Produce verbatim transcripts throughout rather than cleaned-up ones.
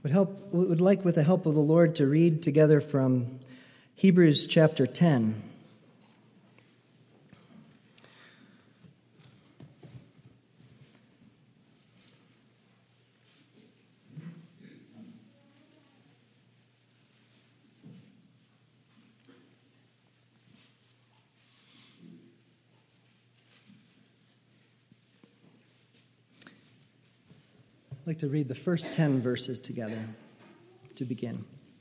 Would help would like with the help of the Lord to read together from Hebrews chapter ten. I'd like to read the first ten verses together to begin.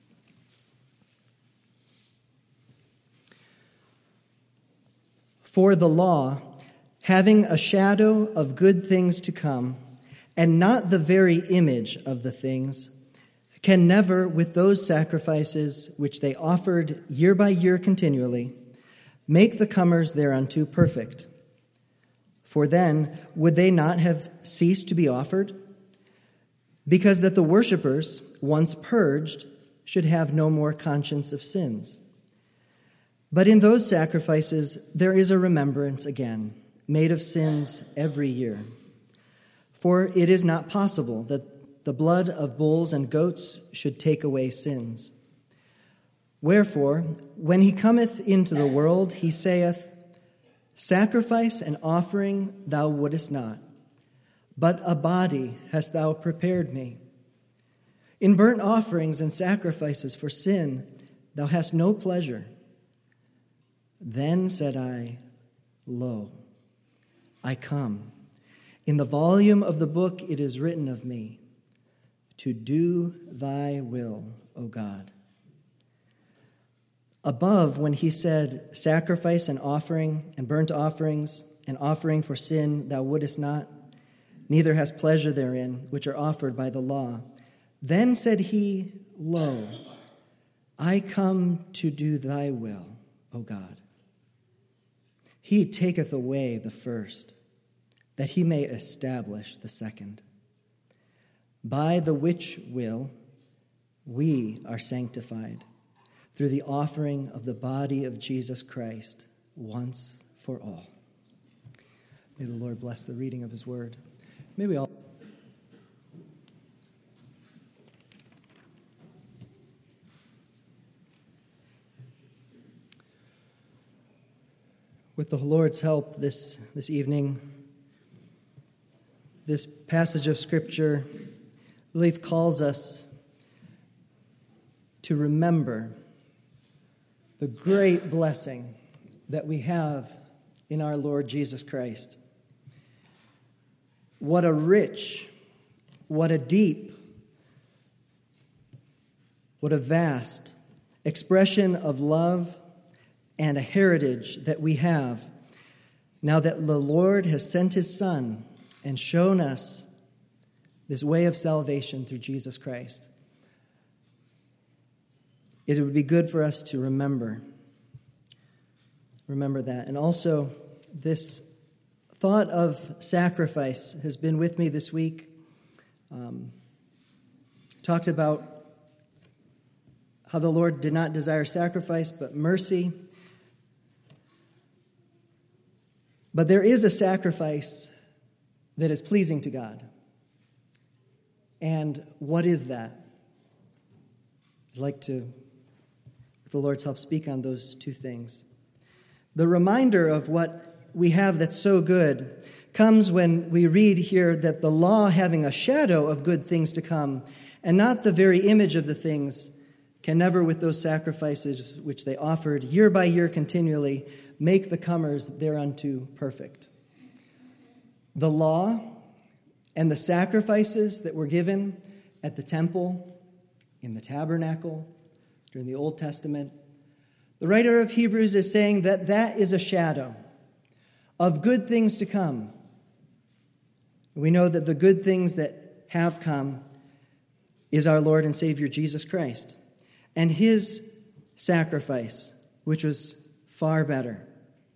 For the law, having a shadow of good things to come, and not the very image of the things, can never, with those sacrifices which they offered year by year continually, make the comers thereunto perfect. For then would they not have ceased to be offered? Because that the worshippers, once purged, should have no more conscience of sins. But in those sacrifices there is a remembrance again, made of sins every year. For it is not possible that the blood of bulls and goats should take away sins. Wherefore, when he cometh into the world, he saith, Sacrifice and offering thou wouldest not, but a body hast thou prepared me. In burnt offerings and sacrifices for sin thou hast no pleasure. Then said I, Lo, I come. In the volume of the book it is written of me, to do thy will, O God. Above, when he said, Sacrifice and offering and burnt offerings and offering for sin thou wouldest not, neither has pleasure therein, which are offered by the law. Then said he, Lo, I come to do thy will, O God. He taketh away the first, that he may establish the second. By the which will we are sanctified, through the offering of the body of Jesus Christ, once for all. May the Lord bless the reading of his word. May we all. With the Lord's help this, this evening, this passage of Scripture, I believe, calls us to remember the great blessing that we have in our Lord Jesus Christ. What a rich, what a deep, what a vast expression of love and a heritage that we have now that the Lord has sent his Son and shown us this way of salvation through Jesus Christ. It would be good for us to remember, remember that. And also, this thought of sacrifice has been with me this week. Um, talked about how the Lord did not desire sacrifice, but mercy. But there is a sacrifice that is pleasing to God. And what is that? I'd like to, with the Lord's help, speak on those two things. The reminder of what we have that's so good comes when we read here that the law, having a shadow of good things to come, and not the very image of the things, can never, with those sacrifices which they offered year by year continually, make the comers thereunto perfect. The law and the sacrifices that were given at the temple, in the tabernacle, during the Old Testament, the writer of Hebrews is saying that that is a shadow of good things to come. We know that the good things that have come is our Lord and Savior Jesus Christ and his sacrifice, which was far better.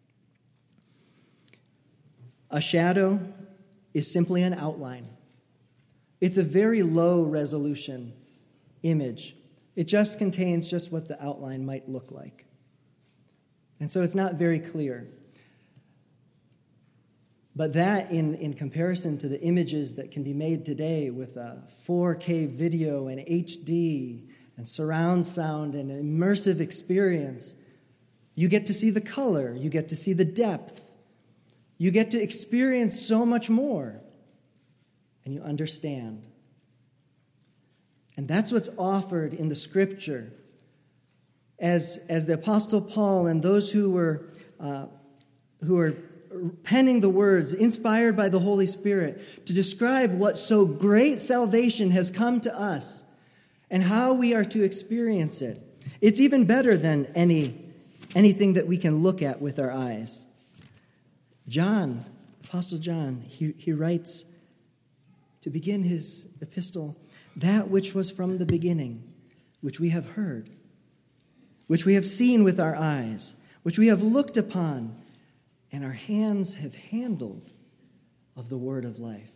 A shadow is simply an outline. It's a very low resolution image. It just contains just what the outline might look like. And so it's not very clear. But that, in, in comparison to the images that can be made today with a four K video and H D and surround sound and immersive experience, you get to see the color, you get to see the depth, you get to experience so much more, and you understand. And that's what's offered in the Scripture. As, as the Apostle Paul and those who were uh, who were penning the words, inspired by the Holy Spirit, to describe what so great salvation has come to us and how we are to experience it. It's even better than any anything that we can look at with our eyes. John, Apostle John, he, he writes to begin his epistle, that which was from the beginning, which we have heard, which we have seen with our eyes, which we have looked upon, and our hands have handled of the word of life.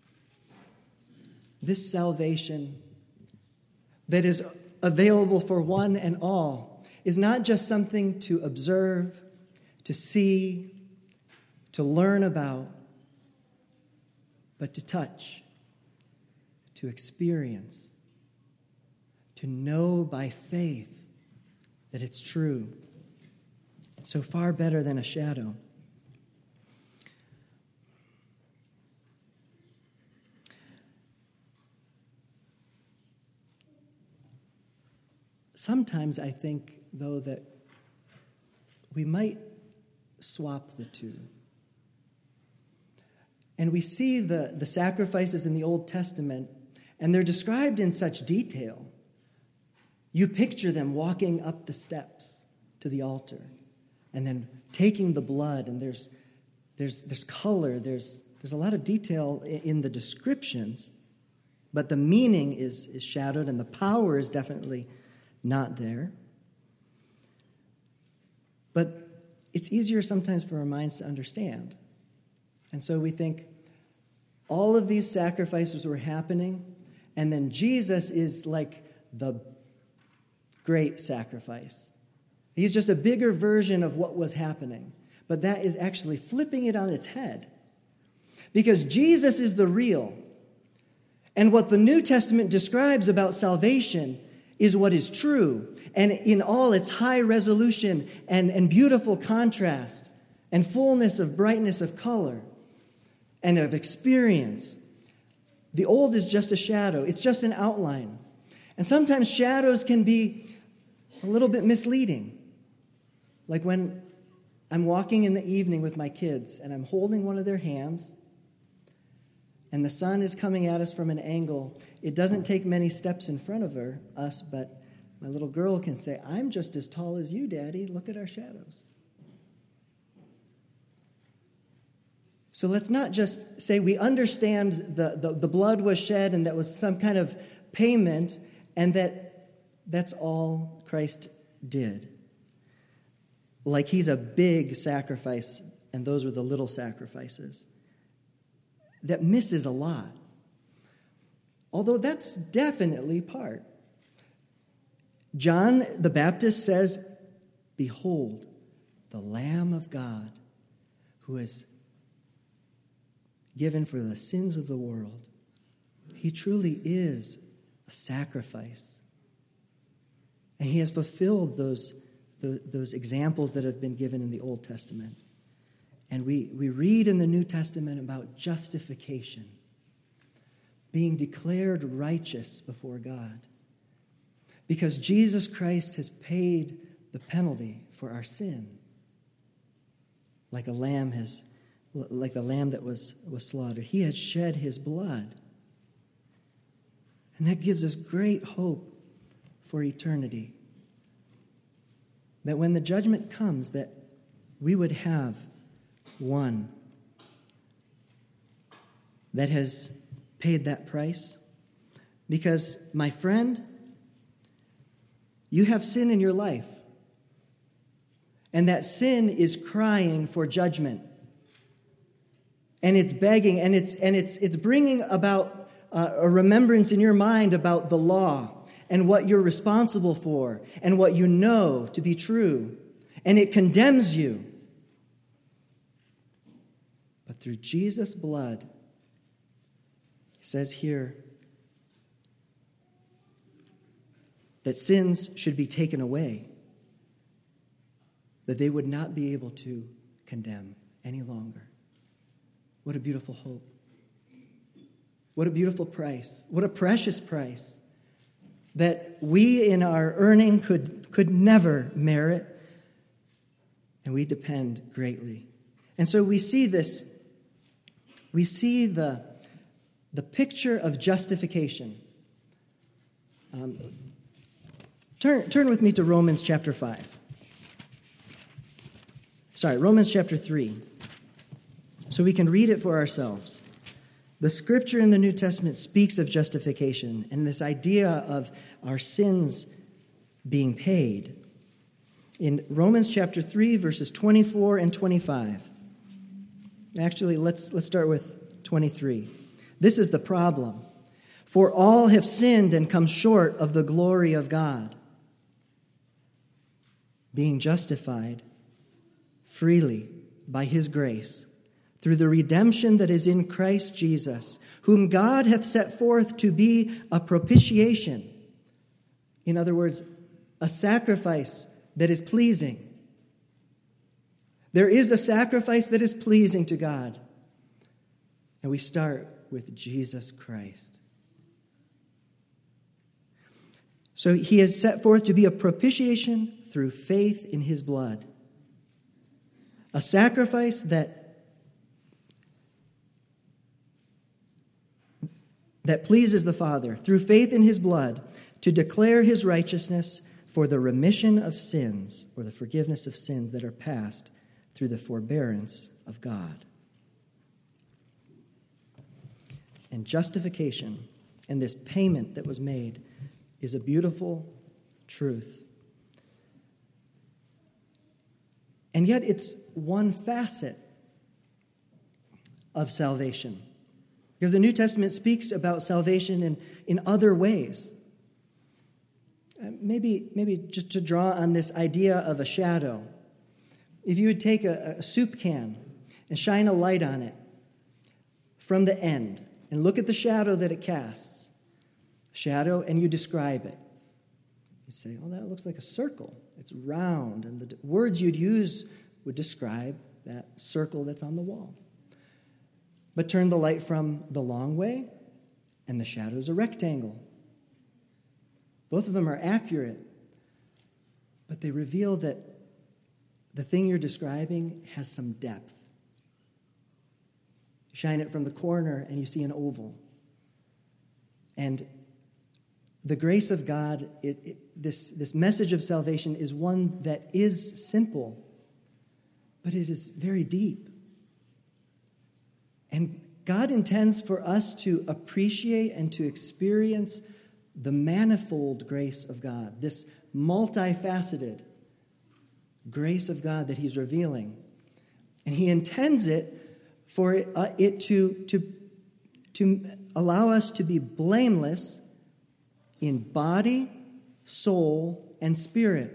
This salvation that is available for one and all is not just something to observe, to see, to learn about, but to touch, to experience, to know by faith that it's true. So far better than a shadow. Sometimes I think, though, that we might swap the two. And we see the, the sacrifices in the Old Testament, and they're described in such detail. You picture them walking up the steps to the altar and then taking the blood, and there's there's there's color, there's there's a lot of detail in the descriptions, but the meaning is, is shadowed, and the power is definitely not there. But it's easier sometimes for our minds to understand. And so we think all of these sacrifices were happening, and then Jesus is like the great sacrifice. He's just a bigger version of what was happening. But that is actually flipping it on its head. Because Jesus is the real. And what the New Testament describes about salvation is what is true. And in all its high resolution and, and beautiful contrast and fullness of brightness of color and of experience. The old is just a shadow. It's just an outline. And sometimes shadows can be a little bit misleading. Like when I'm walking in the evening with my kids and I'm holding one of their hands and the sun is coming at us from an angle. It doesn't take many steps in front of her, us, but my little girl can say, I'm just as tall as you, Daddy. Look at our shadows. So let's not just say we understand the, the, the blood was shed and that was some kind of payment and that that's all Christ did. Like he's a big sacrifice and those were the little sacrifices. That misses a lot. Although that's definitely part. John the Baptist says, behold, the Lamb of God who is given for the sins of the world. He truly is a sacrifice. And he has fulfilled those, those, those examples that have been given in the Old Testament. And we, we read in the New Testament about justification, being declared righteous before God. Because Jesus Christ has paid the penalty for our sin. Like a lamb has, like the lamb that was, was slaughtered. He has shed his blood. And that gives us great hope for eternity. That when the judgment comes, that we would have one that has paid that price. Because, my friend, you have sin in your life. And that sin is crying for judgment. And it's begging, and it's and it's it's bringing about uh, a remembrance in your mind about the law and what you're responsible for and what you know to be true. And it condemns you. But But through Jesus' blood, it says here that sins should be taken away, that they would not be able to condemn any longer. What a beautiful hope. What a beautiful price. What a precious price that we in our earning could, could never merit, and we depend greatly. And so we see this, we see the, the picture of justification. Um, turn, turn with me to Romans chapter five. Sorry, Romans chapter three, so we can read it for ourselves. The scripture in the New Testament speaks of justification and this idea of our sins being paid. In Romans chapter three, verses twenty-four and twenty-five. Actually, let's, let's start with twenty-three. This is the problem. For all have sinned and come short of the glory of God, being justified freely by his grace, through the redemption that is in Christ Jesus, whom God hath set forth to be a propitiation. In other words, a sacrifice that is pleasing. There is a sacrifice that is pleasing to God. And we start with Jesus Christ. So he is set forth to be a propitiation through faith in his blood. A sacrifice that that pleases the Father through faith in his blood to declare his righteousness for the remission of sins or the forgiveness of sins that are past through the forbearance of God. And justification and this payment that was made is a beautiful truth. And yet it's one facet of salvation. Because the New Testament speaks about salvation in, in other ways. Uh, maybe, maybe just to draw on this idea of a shadow. If you would take a, a soup can and shine a light on it from the end and look at the shadow that it casts, shadow, and you describe it. You'd say, oh, that looks like a circle. It's round, and the words you'd use would describe that circle that's on the wall. But turn the light from the long way, and the shadow is a rectangle. Both of them are accurate, but they reveal that the thing you're describing has some depth. You shine it from the corner, and you see an oval. And the grace of God, it, it, this, this message of salvation is one that is simple, but it is very deep. And God intends for us to appreciate and to experience the manifold grace of God, this multifaceted grace of God that he's revealing. And he intends it for it, uh, it to, to, to allow us to be blameless in body, soul, and spirit,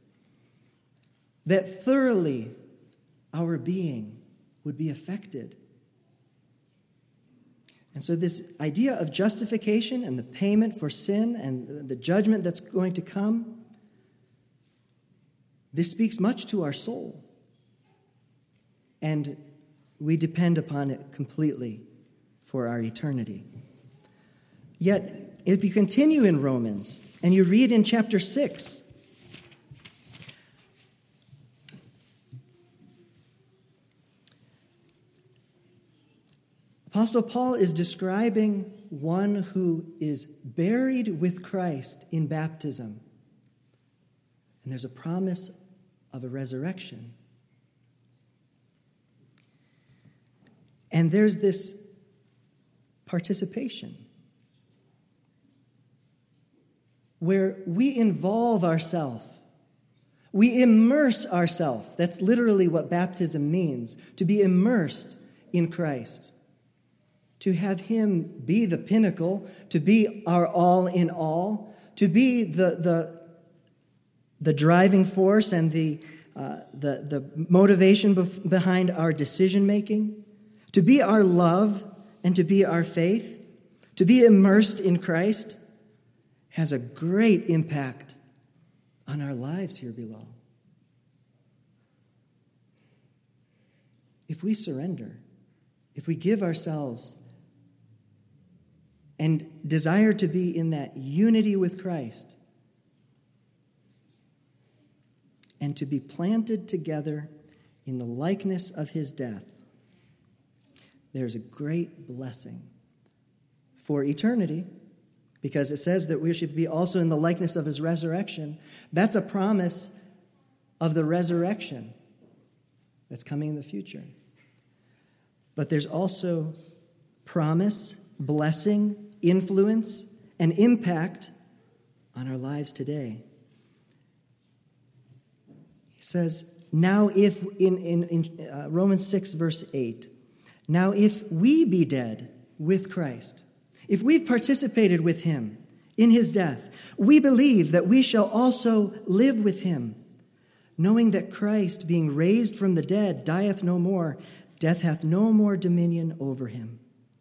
that thoroughly our being would be affected. And so this idea of justification and the payment for sin and the judgment that's going to come, this speaks much to our soul. And we depend upon it completely for our eternity. Yet, if you continue in Romans and you read in chapter six, Apostle Paul is describing one who is buried with Christ in baptism. And there's a promise of a resurrection. And there's this participation where we involve ourselves. We immerse ourselves. That's literally what baptism means, to be immersed in Christ. To have him be the pinnacle, to be our all in all, to be the the, the driving force and the, uh, the, the motivation bef- behind our decision making, To be our love and to be our faith, to be immersed in Christ, has a great impact on our lives here below. If we surrender, if we give ourselves and desire to be in that unity with Christ and to be planted together in the likeness of his death, there's a great blessing for eternity, because it says that we should be also in the likeness of his resurrection. That's a promise of the resurrection that's coming in the future. But there's also promise, blessing, influence, and impact on our lives today. He says, now if, in, in, in uh, Romans six, verse eight, now if we be dead with Christ, if we've participated with him in his death, we believe that we shall also live with him, knowing that Christ, being raised from the dead, dieth no more, death hath no more dominion over him.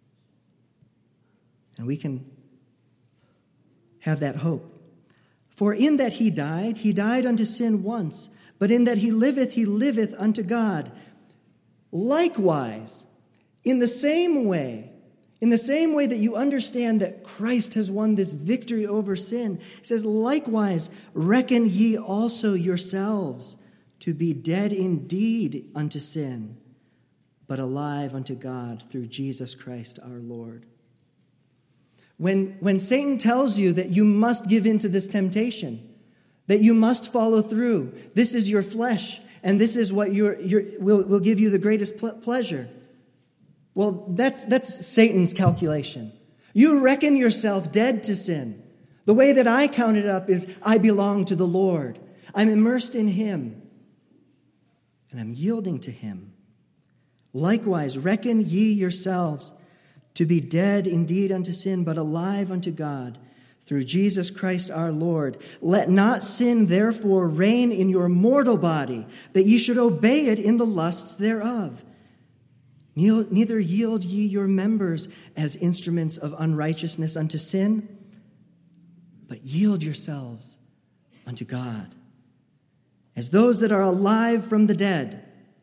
And we can have that hope. For in that he died, he died unto sin once, but in that he liveth, he liveth unto God. Likewise, in the same way, in the same way that you understand that Christ has won this victory over sin, it says, likewise, reckon ye also yourselves to be dead indeed unto sin, but alive unto God through Jesus Christ our Lord. When, when Satan tells you that you must give in to this temptation, that you must follow through, this is your flesh, and this is what you're, you're, will, will give you the greatest ple- pleasure. Well, that's, that's Satan's calculation. You reckon yourself dead to sin. The way that I count it up is I belong to the Lord. I'm immersed in him, and I'm yielding to him. Likewise, reckon ye yourselves to be dead indeed unto sin, but alive unto God through Jesus Christ our Lord. Let not sin therefore reign in your mortal body, that ye should obey it in the lusts thereof. Neither yield ye your members as instruments of unrighteousness unto sin, but yield yourselves unto God, as those that are alive from the dead,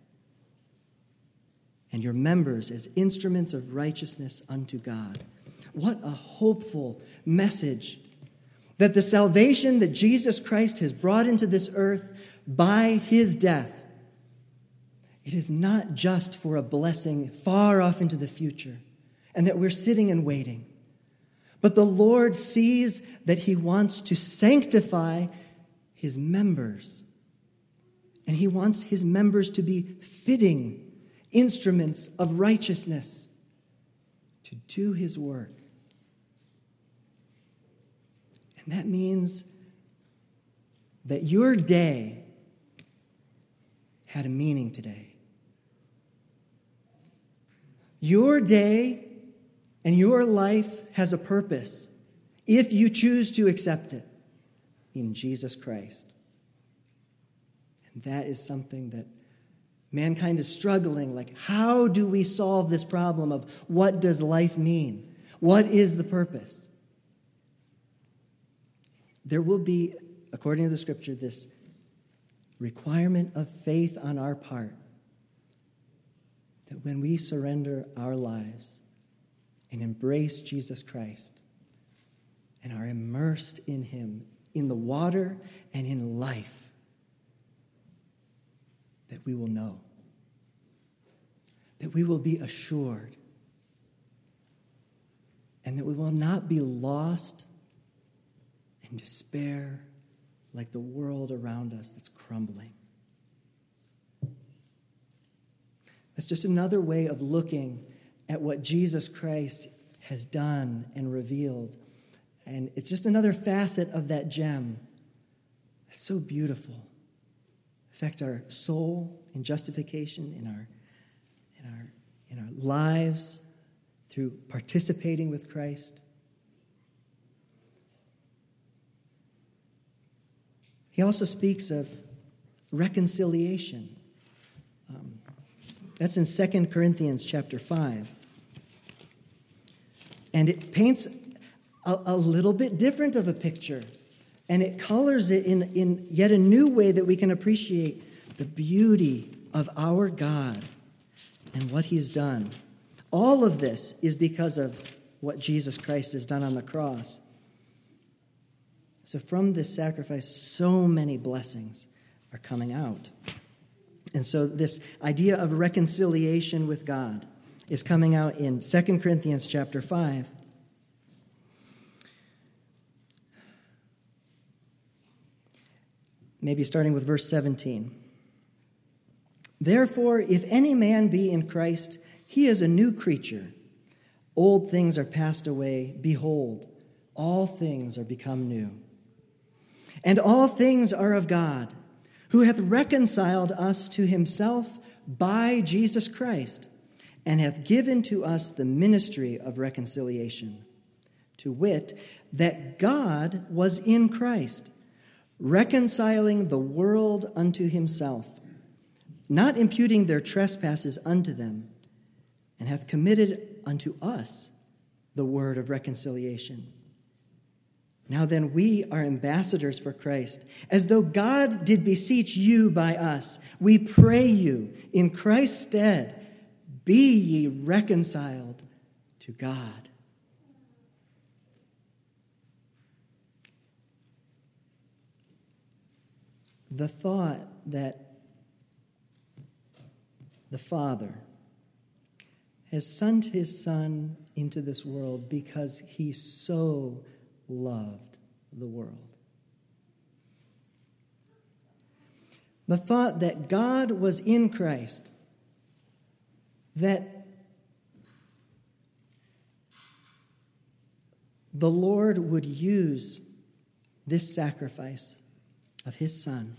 and your members as instruments of righteousness unto God. What a hopeful message, that the salvation that Jesus Christ has brought into this earth by his death, it is not just for a blessing far off into the future, and that we're sitting and waiting. But the Lord sees that he wants to sanctify his members, and he wants his members to be fitting instruments of righteousness to do his work. And that means that your day had a meaning today. Your day and your life has a purpose if you choose to accept it in Jesus Christ. And that is something that mankind is struggling. Like, how do we solve this problem of what does life mean? What is the purpose? There will be, according to the scripture, this requirement of faith on our part, that when we surrender our lives and embrace Jesus Christ and are immersed in him, in the water and in life, that we will know, that we will be assured, and that we will not be lost in despair like the world around us that's crumbling. That's just another way of looking at what Jesus Christ has done and revealed. And it's just another facet of that gem that's so beautiful. Affect our soul in justification, in our, in our, in our lives, through participating with Christ. He also speaks of reconciliation. Um, That's in Second Corinthians chapter five. And it paints a, a little bit different of a picture. And it colors it in, in yet a new way that we can appreciate the beauty of our God and what he's done. All of this is because of what Jesus Christ has done on the cross. So from this sacrifice, so many blessings are coming out. And so this idea of reconciliation with God is coming out in Second Corinthians chapter five. Maybe starting with verse seventeen. Therefore, if any man be in Christ, he is a new creature. Old things are passed away. Behold, all things are become new. And all things are of God, who hath reconciled us to himself by Jesus Christ, and hath given to us the ministry of reconciliation, to wit, that God was in Christ, reconciling the world unto himself, not imputing their trespasses unto them, and hath committed unto us the word of reconciliation. Now then, we are ambassadors for Christ, as though God did beseech you by us. We pray you, in Christ's stead, be ye reconciled to God. The thought that the Father has sent his Son into this world because he so loved the world. The thought that God was in Christ, that the Lord would use this sacrifice of his Son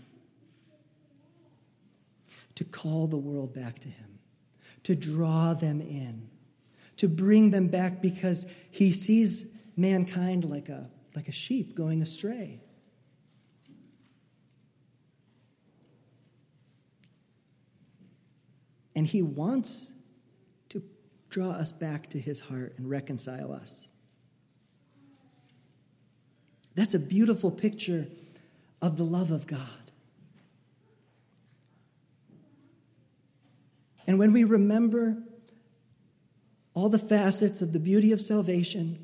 to call the world back to him, to draw them in, to bring them back because he sees mankind like a, like a sheep going astray. And he wants to draw us back to his heart and reconcile us. That's a beautiful picture of the love of God. And when we remember all the facets of the beauty of salvation,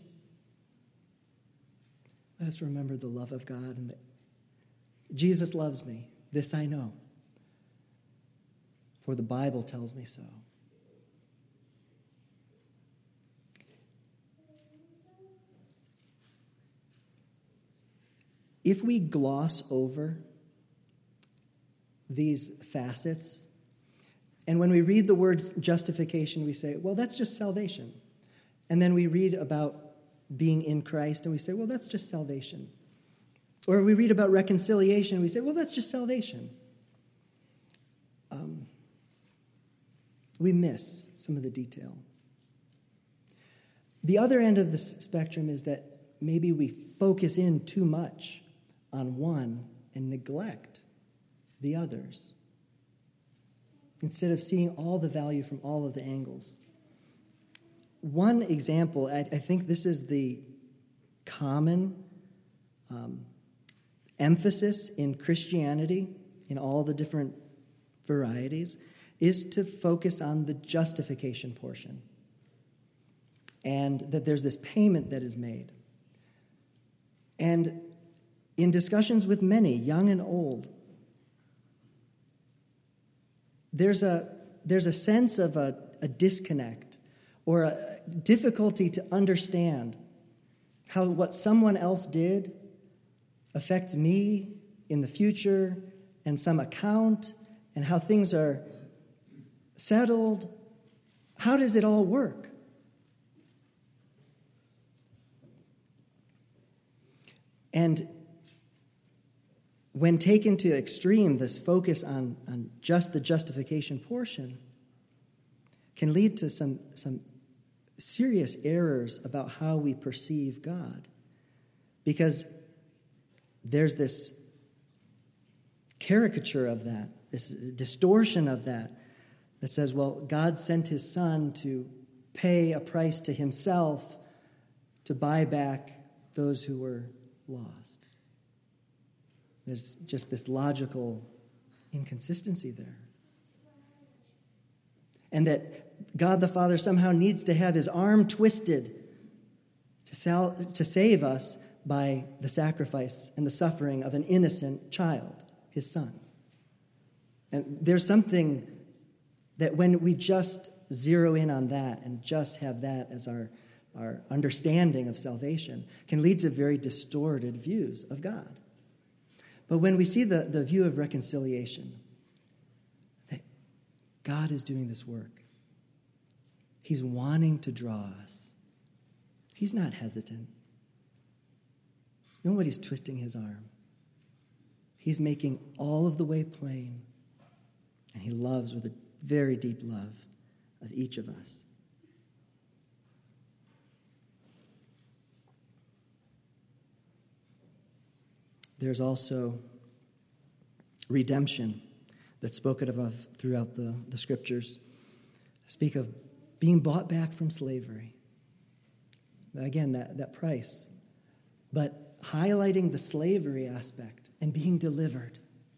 let us remember the love of God and that Jesus loves me. This I know, for the Bible tells me so. If we gloss over these facets, and when we read the words justification, we say, well, that's just salvation. And then we read about being in Christ, and we say, well, that's just salvation. Or we read about reconciliation, and we say, well, that's just salvation. Um, we miss some of the detail. The other end of the spectrum is that maybe we focus in too much on one and neglect the others, instead of seeing all the value from all of the angles. One example, I, I think this is the common um, emphasis in Christianity, in all the different varieties, is to focus on the justification portion, and that there's this payment that is made. And in discussions with many, young and old, There's a, there's a sense of a, a disconnect or a difficulty to understand how what someone else did affects me in the future and some account and how things are settled. How does it all work? And when taken to extreme, this focus on, on just the justification portion can lead to some, some serious errors about how we perceive God. Because there's this caricature of that, this distortion of that, that says, well, God sent his son to pay a price to himself to buy back those who were lost. There's just this logical inconsistency there. And that God the Father somehow needs to have his arm twisted to, sal- to save us by the sacrifice and the suffering of an innocent child, his son. And there's something that when we just zero in on that and just have that as our, our understanding of salvation can lead to very distorted views of God. But when we see the, the view of reconciliation, that God is doing this work, he's wanting to draw us. He's not hesitant. Nobody's twisting his arm. He's making all of the way plain, and he loves with a very deep love of each of us. There's also redemption that's spoken of throughout the, the scriptures. Speak of being bought back from slavery. Again, that, that price. But highlighting the slavery aspect and being delivered.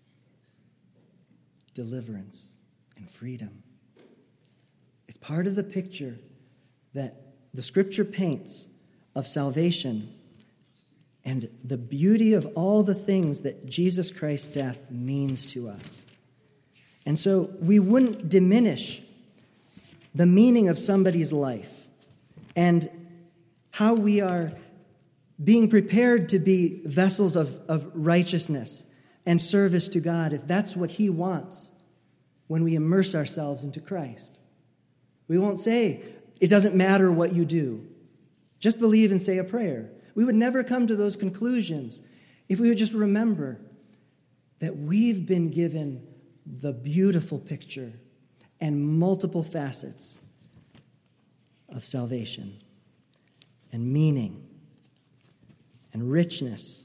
Deliverance and freedom. It's part of the picture that the scripture paints of salvation and the beauty of all the things that Jesus Christ's death means to us. And so we wouldn't diminish the meaning of somebody's life and how we are being prepared to be vessels of, of righteousness and service to God if that's what he wants when we immerse ourselves into Christ. We won't say, it doesn't matter what you do. Just believe and say a prayer. We would never come to those conclusions if we would just remember that we've been given the beautiful picture and multiple facets of salvation and meaning and richness.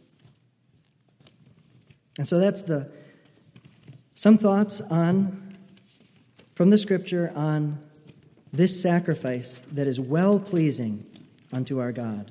And so that's the some thoughts on from the scripture on this sacrifice that is well-pleasing unto our God.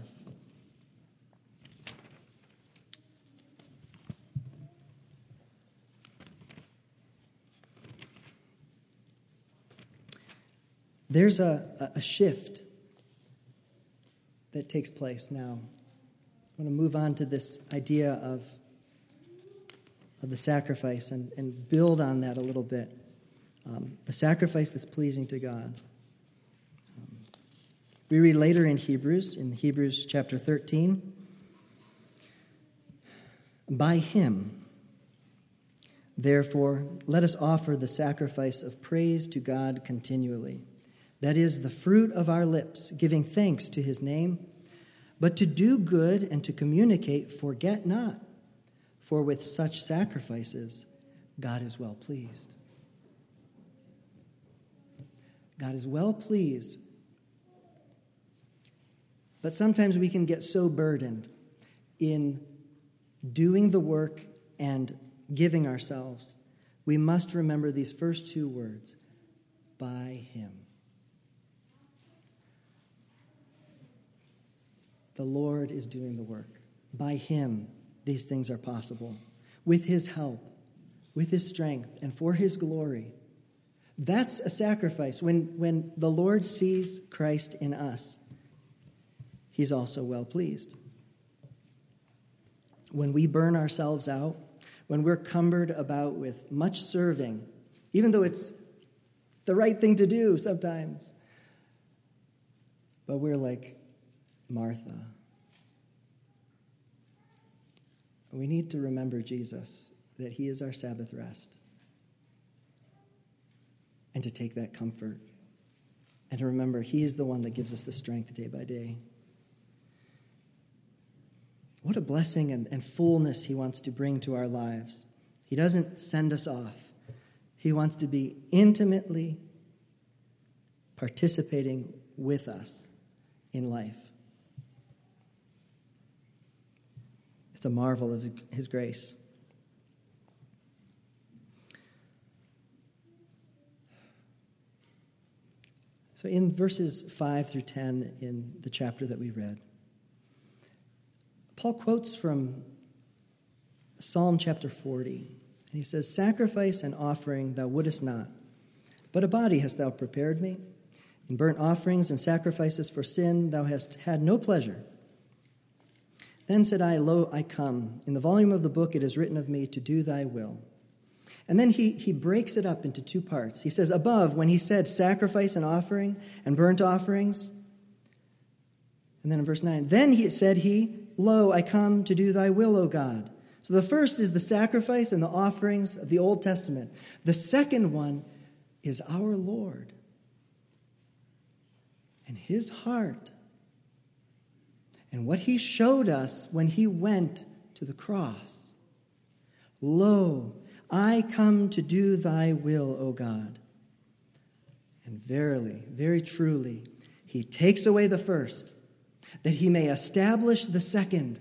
There's a, a shift that takes place now. I want to move on to this idea of, of the sacrifice and, and build on that a little bit. Um, the sacrifice that's pleasing to God. Um, we read later in Hebrews, in Hebrews chapter thirteen, by him, therefore, let us offer the sacrifice of praise to God continually. That is the fruit of our lips, giving thanks to his name. But to do good and to communicate, forget not. For with such sacrifices, God is well pleased. God is well pleased. But sometimes we can get so burdened in doing the work and giving ourselves. We must remember these first two words, by him. The Lord is doing the work. By him, these things are possible. With his help, with his strength, and for his glory. That's a sacrifice. When, when the Lord sees Christ in us, he's also well pleased. When we burn ourselves out, when we're cumbered about with much serving, even though it's the right thing to do sometimes, but we're like Martha. We need to remember Jesus, that he is our Sabbath rest, and to take that comfort, and to remember he is the one that gives us the strength day by day. What a blessing and, and fullness he wants to bring to our lives. He doesn't send us off. He wants to be intimately participating with us in life. It's a marvel of his grace. So in verses five through ten in the chapter that we read, Paul quotes from Psalm chapter forty, and he says, "Sacrifice and offering thou wouldest not, but a body hast thou prepared me. In burnt offerings and sacrifices for sin thou hast had no pleasure. Then said I, Lo, I come. In the volume of the book it is written of me to do thy will." And then he, he breaks it up into two parts. He says, above, when he said sacrifice and offering and burnt offerings. And then in verse nine, then he said he, "Lo, I come to do thy will, O God." So the first is the sacrifice and the offerings of the Old Testament. The second one is our Lord and his heart and what he showed us when he went to the cross. "Lo, I come to do thy will, O God." And verily, very truly, he takes away the first, that he may establish the second.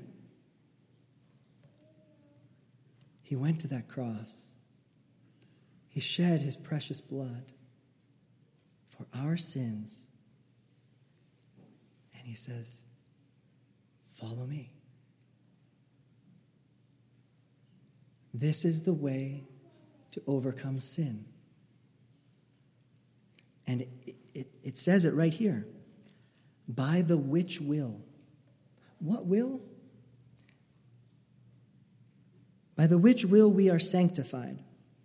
He went to that cross. He shed his precious blood for our sins. And he says, "Follow me." This is the way to overcome sin. And it, it, it says it right here. By the which will. What will? By the which will we are sanctified.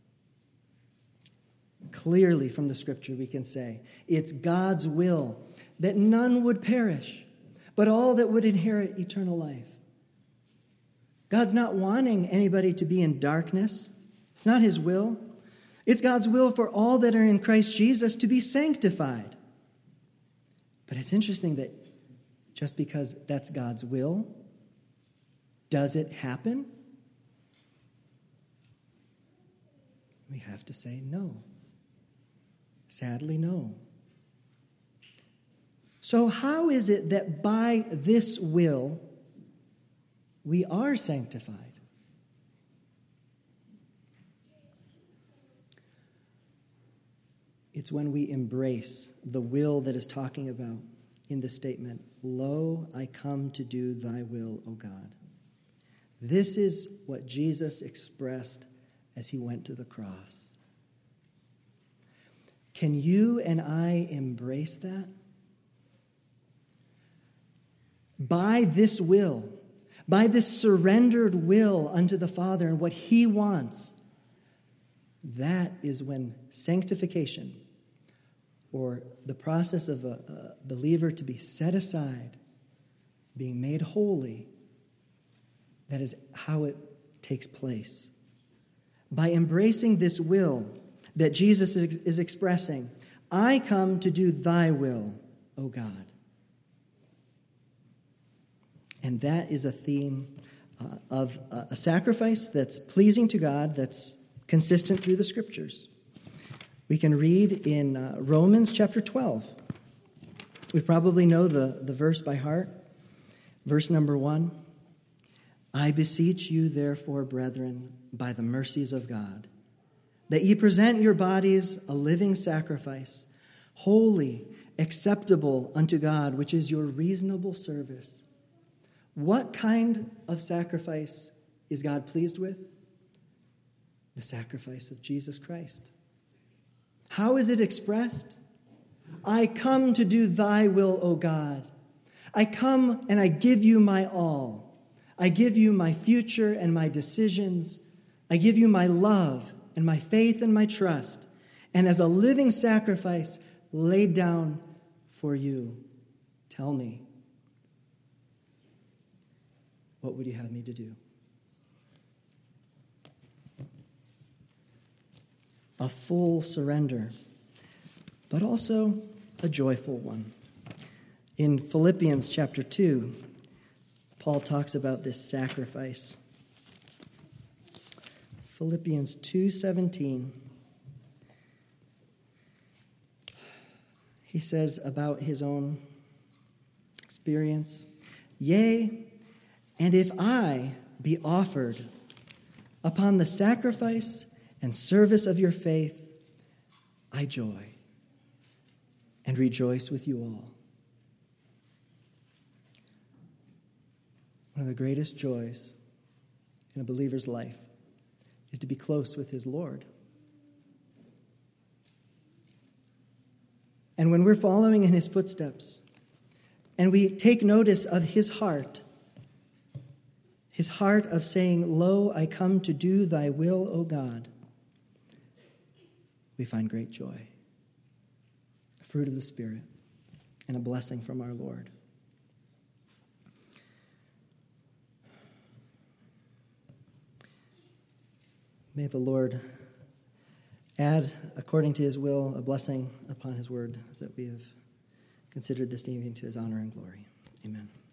Clearly from the scripture we can say, it's God's will that none would perish, but all that would inherit eternal life. God's not wanting anybody to be in darkness. It's not his will. It's God's will for all that are in Christ Jesus to be sanctified. But it's interesting that just because that's God's will, does it happen? We have to say no. Sadly, no. So how is it that by this will we are sanctified? It's when we embrace the will that is talking about in the statement, "Lo, I come to do thy will, O God." This is what Jesus expressed as he went to the cross. Can you and I embrace that? By this will, by this surrendered will unto the Father and what he wants, that is when sanctification, or the process of a, a believer to be set aside, being made holy, that is how it takes place. By embracing this will that Jesus is, is expressing, "I come to do thy will, O God." And that is a theme uh, of a, a sacrifice that's pleasing to God, that's consistent through the scriptures. We can read in uh, Romans chapter twelve. We probably know the, the verse by heart. Verse number one. "I beseech you, therefore, brethren, by the mercies of God, that ye present your bodies a living sacrifice, holy, acceptable unto God, which is your reasonable service." What kind of sacrifice is God pleased with? The sacrifice of Jesus Christ. How is it expressed? "I come to do thy will, O God." I come and I give you my all. I give you my future and my decisions. I give you my love and my faith and my trust. And as a living sacrifice laid down for you, tell me, what would you have me to do? A full surrender, but also a joyful one. In Philippians chapter two, Paul talks about this sacrifice. Philippians two seventeen. He says about his own experience, "Yea, and if I be offered upon the sacrifice and service of your faith, I joy." and rejoice with you all. One of the greatest joys in a believer's life is to be close with his Lord. And when we're following in his footsteps, and we take notice of his heart, his heart of saying, "Lo, I come to do thy will, O God," we find great joy, the fruit of the Spirit, and a blessing from our Lord. May the Lord add, according to his will, a blessing upon his word that we have considered this evening to his honor and glory. Amen.